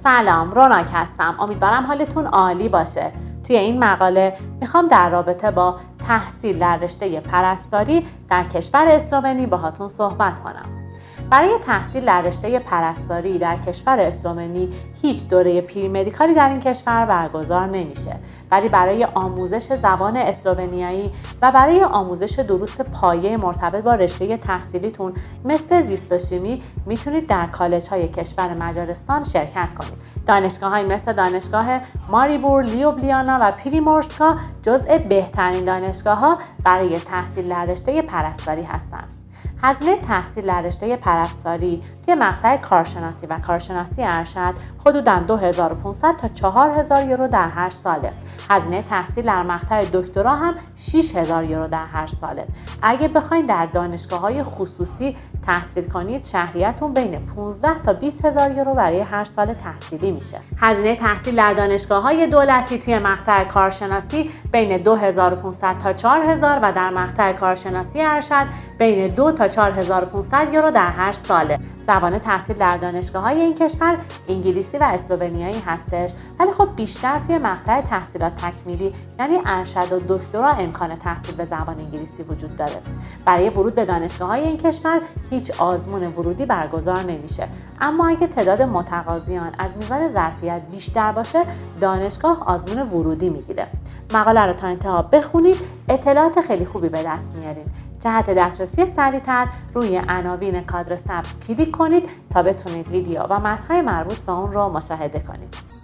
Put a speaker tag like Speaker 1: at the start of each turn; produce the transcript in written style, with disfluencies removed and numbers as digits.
Speaker 1: سلام، روناک هستم. امیدوارم حالتون عالی باشه. توی این مقاله میخوام در رابطه با تحصیل در رشته پرستاری در کشور اسلوونی باهاتون صحبت کنم. برای تحصیل در رشته پرستاری در کشور اسلوونی هیچ دوره پریمدیکالی در این کشور برگزار نمیشه، ولی برای آموزش زبان اسلوونیایی و برای آموزش دروس پایه مرتبط با رشته تحصیلیتون مثل زیست و شیمی میتونید در کالج‌های کشور مجارستان شرکت کنید. دانشگاه‌هایی مثل دانشگاه ماریبور، لیوبلیانا و پریمورسکا جزء بهترین دانشگاه‌ها برای تحصیل در رشته پرستاری هستند. هزینه تحصیل در رشته پرستاری توی مقطع کارشناسی و کارشناسی ارشد حدوداً 2500 تا 4000 یورو در هر ساله. هزینه تحصیل در مقطع دکترا هم 6000 یورو در هر ساله. اگه بخواید در دانشگاه‌های خصوصی تحصیل کنید، شهریه‌تون بین 15 تا 20000 یورو برای هر سال تحصیلی میشه. هزینه تحصیل در دانشگاه‌های دولتی توی مقطع کارشناسی بین 2500 تا 4000 و در مقطع کارشناسی ارشد بین 2 تا 4500 یورو در هر ساله. زبان تحصیل در دانشگاه‌های این کشور انگلیسی و اسلوونیایی هستش، ولی خب بیشتر توی مقطع تحصیلات تکمیلی یعنی ارشد و دکترا امکان تحصیل به زبان انگلیسی وجود داره. برای ورود به دانشگاه‌های این کشور هیچ آزمون ورودی برگزار نمیشه، اما اگه تعداد متقاضیان از میزان ظرفیت بیشتر باشه، دانشگاه آزمون ورودی میگیره. مقاله رو تا انتها بخونید، اطلاعات خیلی خوبی به دست میارین. جهت دسترسی سریع‌تر روی عناوین کادر سبز کلیک کنید تا بتونید ویدیو و متن‌های مربوط به اون رو مشاهده کنید.